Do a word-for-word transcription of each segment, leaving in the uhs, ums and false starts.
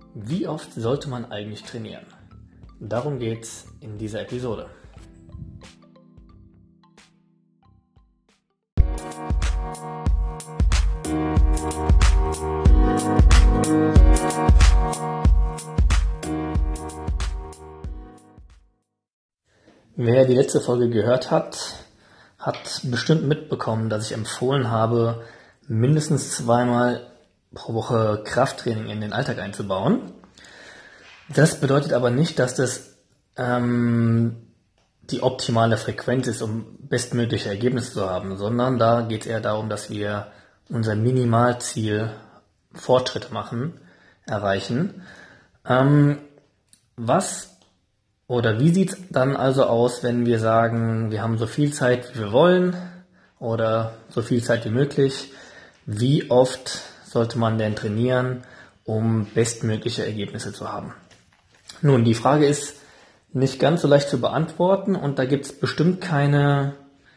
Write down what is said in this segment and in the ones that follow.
Wie oft sollte man eigentlich trainieren? Darum geht's in dieser Episode. Wer die letzte Folge gehört hat, hat bestimmt mitbekommen, dass ich empfohlen habe, mindestens zweimal pro Woche Krafttraining in den Alltag einzubauen. Das bedeutet aber nicht, dass das ähm, die optimale Frequenz ist, um bestmögliche Ergebnisse zu haben, sondern da geht es eher darum, dass wir unser Minimalziel Fortschritte machen, erreichen. Ähm, was oder wie sieht es dann also aus, wenn wir sagen, wir haben so viel Zeit, wie wir wollen oder so viel Zeit wie möglich? Wie oft sollte man denn trainieren, um bestmögliche Ergebnisse zu haben? Nun, die Frage ist nicht ganz so leicht zu beantworten und da gibt es bestimmt keine,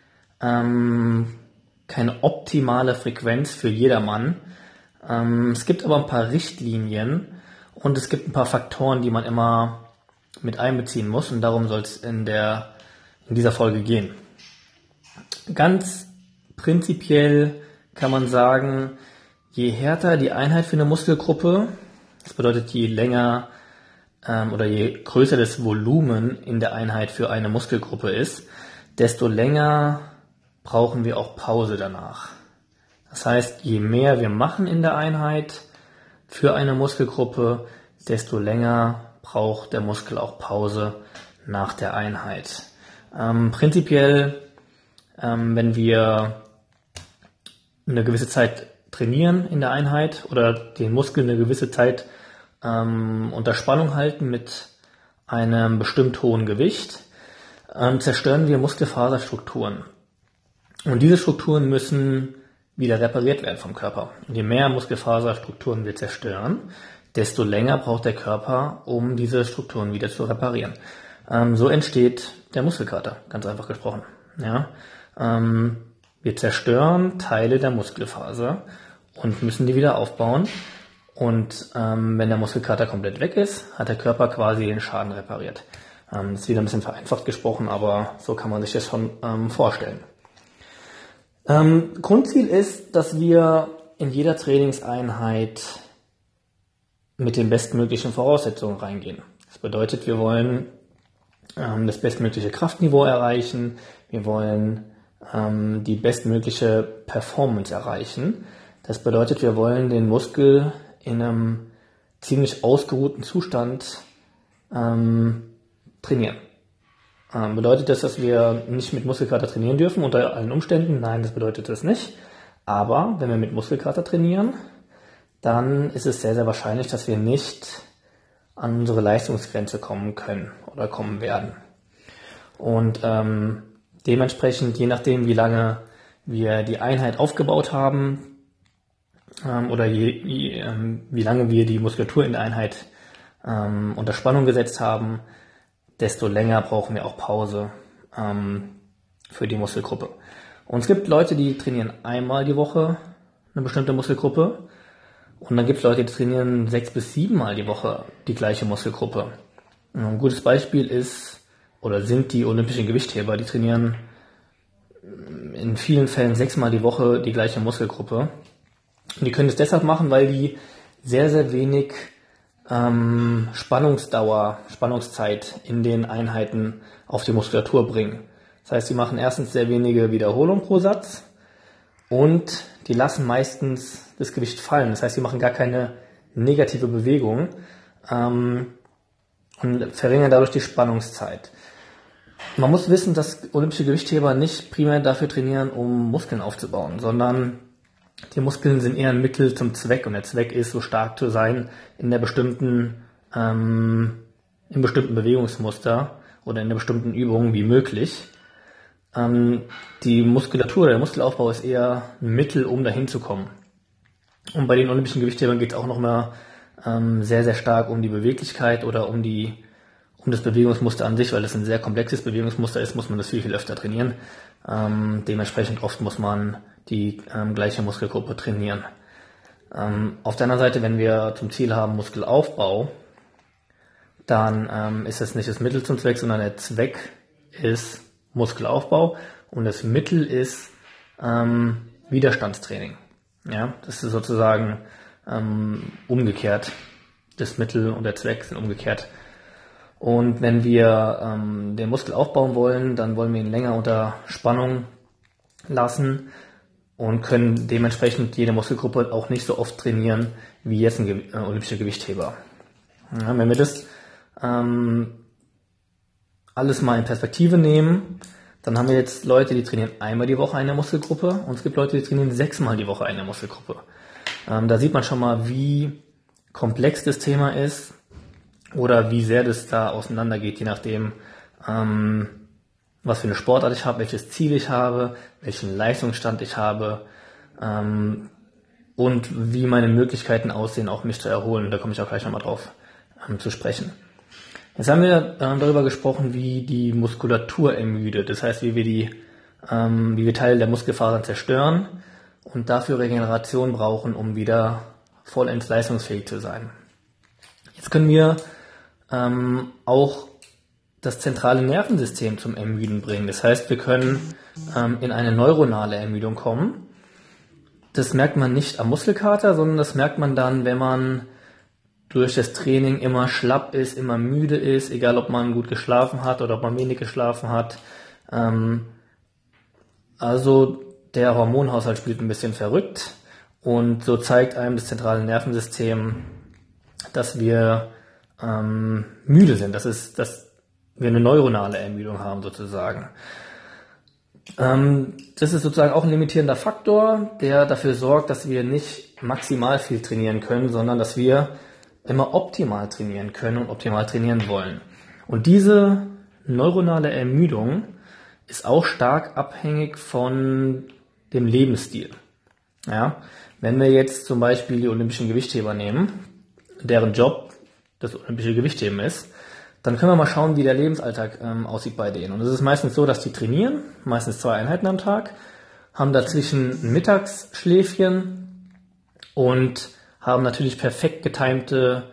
ähm, keine optimale Frequenz für jedermann. Ähm, es gibt aber ein paar Richtlinien und es gibt ein paar Faktoren, die man immer mit einbeziehen muss und darum soll es in der, in dieser Folge gehen. Ganz prinzipiell kann man sagen, je härter die Einheit für eine Muskelgruppe, das bedeutet je länger ähm, oder je größer das Volumen in der Einheit für eine Muskelgruppe ist, desto länger brauchen wir auch Pause danach. Das heißt, je mehr wir machen in der Einheit für eine Muskelgruppe, desto länger braucht der Muskel auch Pause nach der Einheit. Ähm, prinzipiell, ähm, wenn wir eine gewisse Zeit trainieren in der Einheit oder den Muskel eine gewisse Zeit ähm, unter Spannung halten mit einem bestimmt hohen Gewicht, ähm, zerstören wir Muskelfaserstrukturen. Und diese Strukturen müssen wieder repariert werden vom Körper. Und je mehr Muskelfaserstrukturen wir zerstören, desto länger braucht der Körper, um diese Strukturen wieder zu reparieren. Ähm, so entsteht der Muskelkater, ganz einfach gesprochen. Ja? Ähm, wir zerstören Teile der Muskelfaser und müssen die wieder aufbauen. Und ähm, wenn der Muskelkater komplett weg ist, hat der Körper quasi den Schaden repariert. Ähm, das ist wieder ein bisschen vereinfacht gesprochen, aber so kann man sich das schon ähm, vorstellen. Ähm, Grundziel ist, dass wir in jeder Trainingseinheit mit den bestmöglichen Voraussetzungen reingehen. Das bedeutet, wir wollen ähm, das bestmögliche Kraftniveau erreichen, wir wollen ähm, die bestmögliche Performance erreichen. Das bedeutet, wir wollen den Muskel in einem ziemlich ausgeruhten Zustand ähm, trainieren. Ähm, bedeutet das, dass wir nicht mit Muskelkater trainieren dürfen unter allen Umständen? Nein, das bedeutet das nicht. Aber wenn wir mit Muskelkater trainieren, dann ist es sehr, sehr wahrscheinlich, dass wir nicht an unsere Leistungsgrenze kommen können oder kommen werden. Und ähm, dementsprechend, je nachdem, wie lange wir die Einheit aufgebaut haben ähm, oder je, je, ähm, wie lange wir die Muskulatur in der Einheit ähm, unter Spannung gesetzt haben, desto länger brauchen wir auch Pause ähm, für die Muskelgruppe. Und es gibt Leute, die trainieren einmal die Woche eine bestimmte Muskelgruppe. Und dann gibt es Leute, die trainieren sechs bis sieben Mal die Woche die gleiche Muskelgruppe. Ein gutes Beispiel ist oder sind die olympischen Gewichtheber, die trainieren in vielen Fällen sechsmal die Woche die gleiche Muskelgruppe. Und die können das deshalb machen, weil die sehr, sehr wenig ähm, Spannungsdauer, Spannungszeit in den Einheiten auf die Muskulatur bringen. Das heißt, sie machen erstens sehr wenige Wiederholungen pro Satz und die lassen meistens das Gewicht fallen. Das heißt, sie machen gar keine negative Bewegung ähm, und verringern dadurch die Spannungszeit. Man muss wissen, dass olympische Gewichtheber nicht primär dafür trainieren, um Muskeln aufzubauen, sondern die Muskeln sind eher ein Mittel zum Zweck und der Zweck ist, so stark zu sein in der bestimmten, ähm, im bestimmten Bewegungsmuster oder in der bestimmten Übung wie möglich. Ähm, die Muskulatur, der Muskelaufbau ist eher ein Mittel, um dahin zu kommen. Und bei den olympischen Gewichthebern geht es auch nochmal ähm, sehr, sehr stark um die Beweglichkeit oder um die um das Bewegungsmuster an sich, weil das ein sehr komplexes Bewegungsmuster ist, muss man das viel, viel öfter trainieren. Ähm, dementsprechend oft muss man die ähm, gleiche Muskelgruppe trainieren. Ähm, auf der anderen Seite, wenn wir zum Ziel haben Muskelaufbau, dann ähm, ist es nicht das Mittel zum Zweck, sondern der Zweck ist Muskelaufbau und das Mittel ist ähm, Widerstandstraining. Ja, das ist sozusagen ähm, umgekehrt. Das Mittel und der Zweck sind umgekehrt. Und wenn wir ähm, den Muskel aufbauen wollen, dann wollen wir ihn länger unter Spannung lassen und können dementsprechend jede Muskelgruppe auch nicht so oft trainieren wie jetzt ein Ge- äh, olympischer Gewichtheber. Ja, wenn wir das ähm, alles mal in Perspektive nehmen, dann haben wir jetzt Leute, die trainieren einmal die Woche eine Muskelgruppe und es gibt Leute, die trainieren sechsmal die Woche eine Muskelgruppe. Ähm, da sieht man schon mal, wie komplex das Thema ist oder wie sehr das da auseinandergeht, je nachdem, ähm, was für eine Sportart ich habe, welches Ziel ich habe, welchen Leistungsstand ich habe ähm, und wie meine Möglichkeiten aussehen, auch mich zu erholen. Da komme ich auch gleich nochmal drauf ähm, zu sprechen. Jetzt haben wir äh, darüber gesprochen, wie die Muskulatur ermüdet, das heißt, wie wir die, ähm, wie wir Teile der Muskelfasern zerstören und dafür Regeneration brauchen, um wieder vollends leistungsfähig zu sein. Jetzt können wir ähm, auch das zentrale Nervensystem zum Ermüden bringen. Das heißt, wir können ähm, in eine neuronale Ermüdung kommen. Das merkt man nicht am Muskelkater, sondern das merkt man dann, wenn man durch das Training immer schlapp ist, immer müde ist, egal ob man gut geschlafen hat oder ob man wenig geschlafen hat. Ähm, also der Hormonhaushalt spielt ein bisschen verrückt und so zeigt einem das zentrale Nervensystem, dass wir ähm, müde sind, dass, es, dass wir eine neuronale Ermüdung haben sozusagen. Ähm, das ist sozusagen auch ein limitierender Faktor, der dafür sorgt, dass wir nicht maximal viel trainieren können, sondern dass wir immer optimal trainieren können und optimal trainieren wollen. Und diese neuronale Ermüdung ist auch stark abhängig von dem Lebensstil. Ja, wenn wir jetzt zum Beispiel die olympischen Gewichtheber nehmen, deren Job das olympische Gewichtheben ist, dann können wir mal schauen, wie der Lebensalltag ähm, aussieht bei denen. Und es ist meistens so, dass die trainieren, meistens zwei Einheiten am Tag, haben dazwischen ein Mittagsschläfchen und haben natürlich perfekt getimte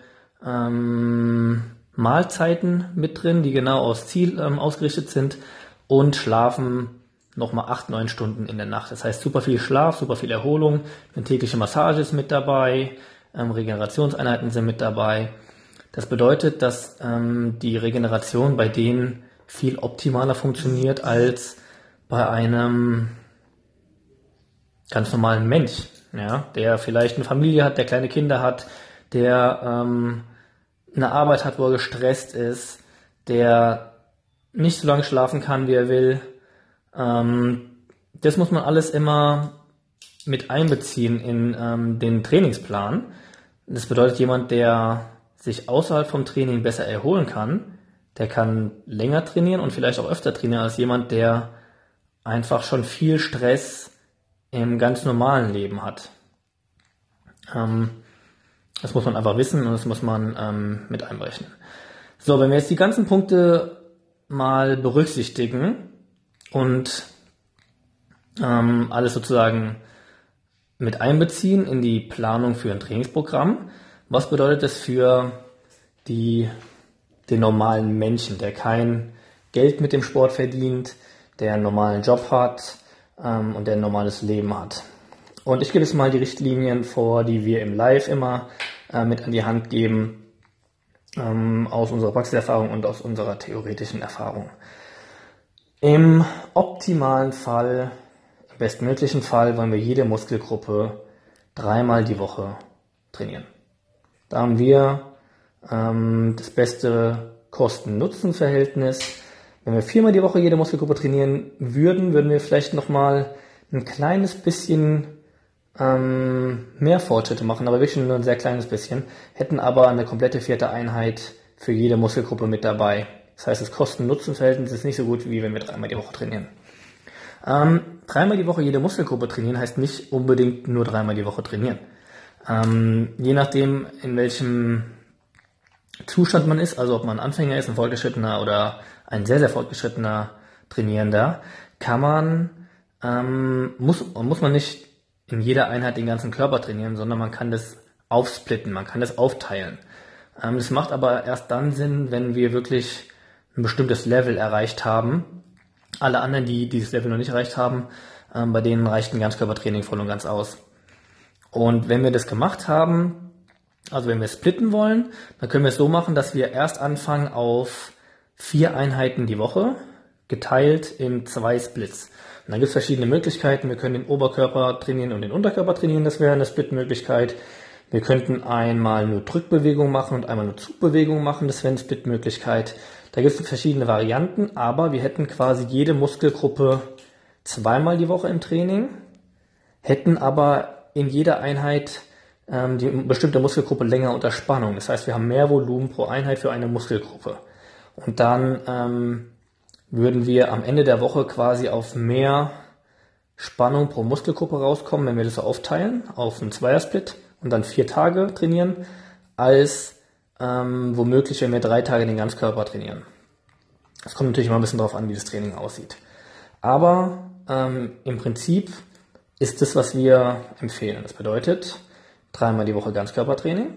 ähm, Mahlzeiten mit drin, die genau aufs Ziel ähm, ausgerichtet sind und schlafen nochmal acht, neun Stunden in der Nacht. Das heißt, super viel Schlaf, super viel Erholung, eine tägliche Massage ist mit dabei, ähm, Regenerationseinheiten sind mit dabei. Das bedeutet, dass ähm, die Regeneration bei denen viel optimaler funktioniert als bei einem ganz normalen Mensch, ja, der vielleicht eine Familie hat, der kleine Kinder hat, der ähm, eine Arbeit hat, wo er gestresst ist, der nicht so lange schlafen kann, wie er will. Ähm, das muss man alles immer mit einbeziehen in ähm, den Trainingsplan. Das bedeutet, jemand, der sich außerhalb vom Training besser erholen kann, der kann länger trainieren und vielleicht auch öfter trainieren als jemand, der einfach schon viel Stress im ganz normalen Leben hat. Ähm, das muss man einfach wissen und das muss man ähm, mit einberechnen. So, wenn wir jetzt die ganzen Punkte mal berücksichtigen und ähm, alles sozusagen mit einbeziehen in die Planung für ein Trainingsprogramm, was bedeutet das für die, den normalen Menschen, der kein Geld mit dem Sport verdient, der einen normalen Job hat ähm, und der ein normales Leben hat? Und ich gebe jetzt mal die Richtlinien vor, die wir im Live immer äh, mit an die Hand geben, ähm, aus unserer Praxiserfahrung und aus unserer theoretischen Erfahrung. Im optimalen Fall, im bestmöglichen Fall, wollen wir jede Muskelgruppe dreimal die Woche trainieren. Da haben wir ähm, das beste Kosten-Nutzen-Verhältnis. Wenn wir viermal die Woche jede Muskelgruppe trainieren würden, würden wir vielleicht nochmal ein kleines bisschen ähm, mehr Fortschritte machen, aber wirklich nur ein sehr kleines bisschen, hätten aber eine komplette vierte Einheit für jede Muskelgruppe mit dabei. Das heißt, das Kosten-Nutzen-Verhältnis ist nicht so gut, wie wenn wir dreimal die Woche trainieren. Ähm, dreimal die Woche jede Muskelgruppe trainieren heißt nicht unbedingt nur dreimal die Woche trainieren. Ähm, je nachdem, in welchem Zustand man ist, also ob man Anfänger ist, ein fortgeschrittener oder ein sehr, sehr fortgeschrittener Trainierender, kann man, ähm, muss, muss man nicht in jeder Einheit den ganzen Körper trainieren, sondern man kann das aufsplitten, man kann das aufteilen. Ähm, das macht aber erst dann Sinn, wenn wir wirklich ein bestimmtes Level erreicht haben. Alle anderen, die dieses Level noch nicht erreicht haben, ähm, bei denen reicht ein Ganzkörpertraining voll und ganz aus. Und wenn wir das gemacht haben, also wenn wir splitten wollen, dann können wir es so machen, dass wir erst anfangen auf vier Einheiten die Woche, geteilt in zwei Splits. Und dann gibt es verschiedene Möglichkeiten. Wir können den Oberkörper trainieren und den Unterkörper trainieren, das wäre eine Split-Möglichkeit. Wir könnten einmal nur Drückbewegung machen und einmal nur Zugbewegung machen, das wäre eine Split-Möglichkeit. Da gibt es verschiedene Varianten, aber wir hätten quasi jede Muskelgruppe zweimal die Woche im Training, hätten aber in jeder Einheit ähm, die bestimmte Muskelgruppe länger unter Spannung. Das heißt, wir haben mehr Volumen pro Einheit für eine Muskelgruppe. Und dann ähm, würden wir am Ende der Woche quasi auf mehr Spannung pro Muskelgruppe rauskommen, wenn wir das so aufteilen auf einen Zweiersplit und dann vier Tage trainieren, als ähm, womöglich, wenn wir drei Tage den Ganzkörper trainieren. Es kommt natürlich immer ein bisschen darauf an, wie das Training aussieht. Aber ähm, im Prinzip ist das, was wir empfehlen. Das bedeutet dreimal die Woche Ganzkörpertraining.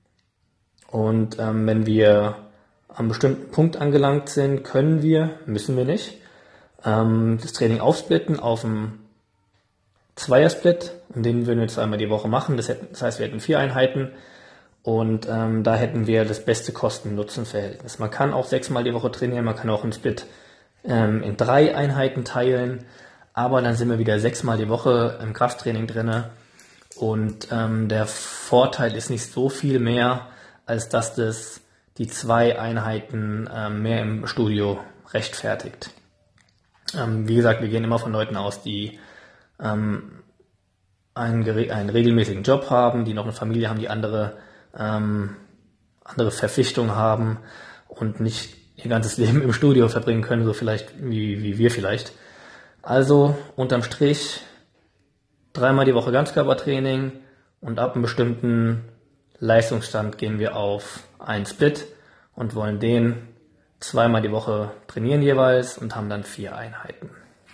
Und ähm, wenn wir an einem bestimmten Punkt angelangt sind, können wir, müssen wir nicht, ähm, das Training aufsplitten auf einen Zweiersplit. Und den würden wir zweimal die Woche machen. Das, hätten, das heißt, wir hätten vier Einheiten. Und ähm, da hätten wir das beste Kosten-Nutzen-Verhältnis. Man kann auch sechsmal die Woche trainieren, man kann auch einen Split ähm, in drei Einheiten teilen, aber dann sind wir wieder sechsmal die Woche im Krafttraining drinne. Und ähm, der Vorteil ist nicht so viel mehr, als dass das die zwei Einheiten ähm, mehr im Studio rechtfertigt. Ähm, wie gesagt, wir gehen immer von Leuten aus, die ähm, einen, einen regelmäßigen Job haben, die noch eine Familie haben, die andere Ähm, andere Verpflichtungen haben und nicht ihr ganzes Leben im Studio verbringen können, so vielleicht wie, wie wir vielleicht. Also unterm Strich dreimal die Woche Ganzkörpertraining und ab einem bestimmten Leistungsstand gehen wir auf einen Split und wollen den zweimal die Woche trainieren jeweils und haben dann vier Einheiten.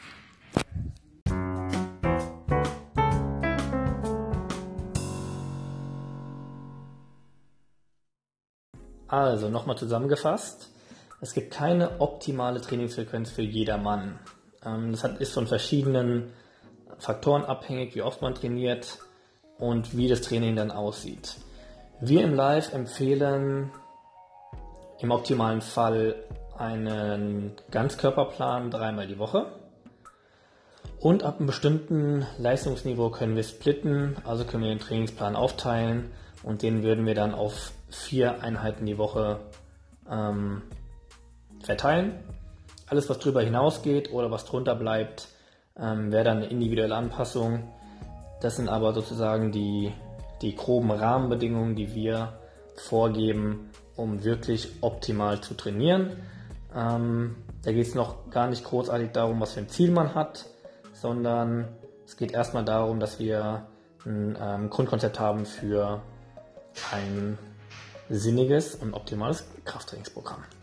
Also nochmal zusammengefasst, es gibt keine optimale Trainingsfrequenz für jedermann. Das ist von verschiedenen Faktoren abhängig, wie oft man trainiert und wie das Training dann aussieht. Wir im Live empfehlen im optimalen Fall einen Ganzkörperplan dreimal die Woche. Und ab einem bestimmten Leistungsniveau können wir splitten, also können wir den Trainingsplan aufteilen und den würden wir dann auf vier Einheiten die Woche ähm, verteilen. Alles, was drüber hinausgeht oder was drunter bleibt, ähm, wäre dann eine individuelle Anpassung. Das sind aber sozusagen die, die groben Rahmenbedingungen, die wir vorgeben, um wirklich optimal zu trainieren. Ähm, da geht es noch gar nicht großartig darum, was für ein Ziel man hat, sondern es geht erstmal darum, dass wir ein ähm, Grundkonzept haben für ein sinniges und optimales Krafttrainingsprogramm.